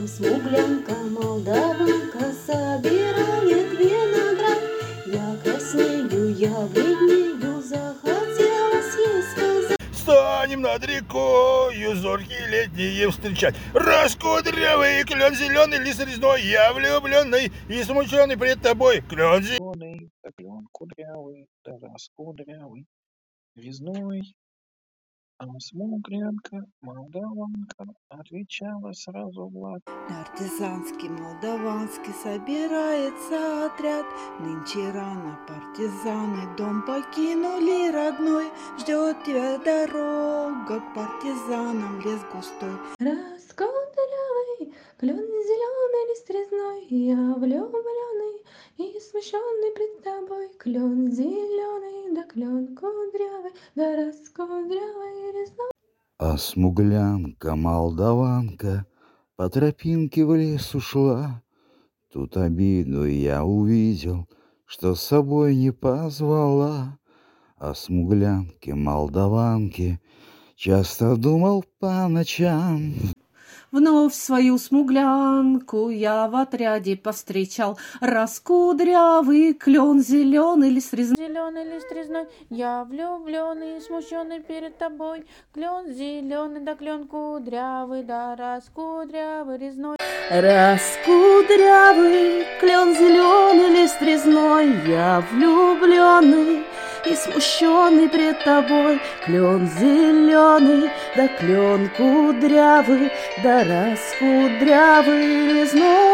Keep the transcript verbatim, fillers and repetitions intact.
Смуглянка, молдаванка собирает виноград. Я краснею, я бледнею, захотелось ей сказать. Станем над рекою зорки летние встречать. Раскудрявый клен зеленый, лист резной, я влюбленный и смущенный пред тобой. Клен зеленый, да клен кудрявый, да раскудрявый, резной. А смуглянка, молдаванка, отвечала сразу Влад. Партизанский, молдаванский собирается отряд. Нынче рано партизаны дом покинули родной. Ждет тебя дорога к партизанам, лес густой. Раскудрявый, клен зеленый, лист резной, я влюбленный и смущенный пред тобой. Клен зеленый, да клен кудрявый, да раскудрявый резной. А смуглянка, молдаванка по тропинке в лес ушла. Тут обиду я увидел, что с собой не позвала. О смуглянке, молдаванке часто думал по ночам. Вновь свою смуглянку я в отряде повстречал. Раскудрявый клен зеленый, лист резной. Зеленый лист резной, я влюбленный, смущенный перед тобой. Клен зеленый, да клен кудрявый, да раскудрявый резной. Раскудрявый клен зеленый, лист резной, я влюбленный и смущенный пред тобой. Клен зеленый, да клен кудрявый, да раскудрявый резной.